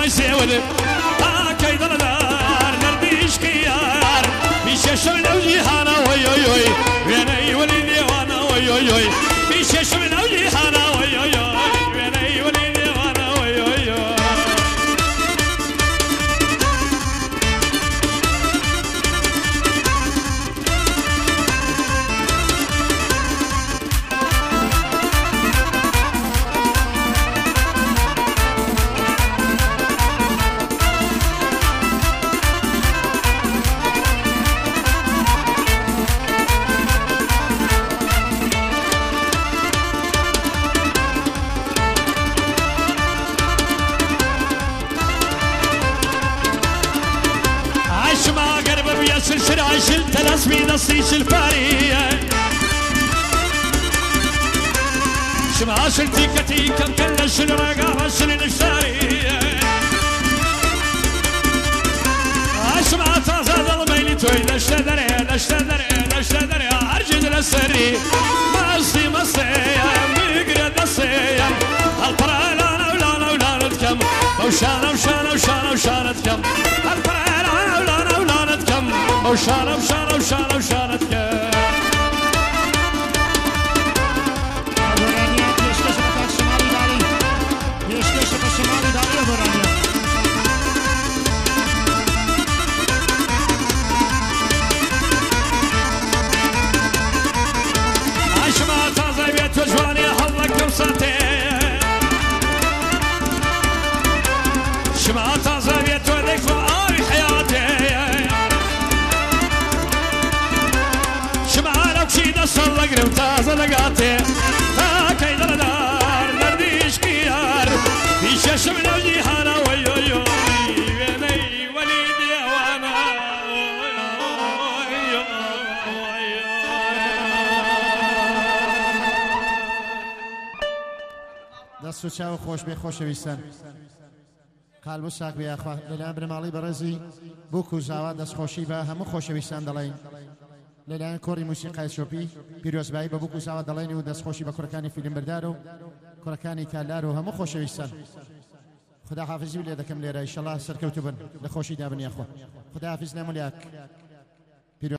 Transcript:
دڵی سێوەدە ئاکەی دڵدار دەردیش قیار بیشێشم لەو جیهانە وەی وەی وەی وێنەی وەلی نێوانە وەی وەی وەی بیشێشم لەو جیهانە وەی وەی وەی وێنەی وەلی نێوانە وەی وەی وەی شلت الاسمي نصيش الفارية شما شلتي كتيكم كل الرقابة شلن الشارية شما تازاد الميلي توي لشتدري لشتدري لشتدري أرجد للسري مصي مصي مقرد مصي القرآن ولانا ولانا تكم وشانا وشانا وشانا وشانا تكم القرآن ولانا ولانا تكم وشانا وشانا وشانا وشانا تكم شما تازه بیت و دیک و آی حیاتی شما رفتی دست لگرم تازه لگاتی تا کی دلدار دردیش کیار بیشش من جیهانا وی وی وی ولی دیوانا دست و چاو خوش به خوش ویسن قلب و ساق بیا خوا لەلایەن بنەماڵی بەڕێزی بووک و زاوا دەستخۆشی بە هەموو خۆشەویستان دەڵێن لەلایەن کۆڕی موسیقای چۆپی پیرۆزبایی بە بووک و زاوا دەڵێن و دەستخۆشی بە کوڕەکانی فیلمبەردار و کوڕەکانی کالدار و هەموو خۆشەویستان خدا حافظی لێ دەکەم لێرە ئینشەڵا سەرکەوتوو بن لە خۆشی دابن یاخوا خدا حافظ نەمولیاک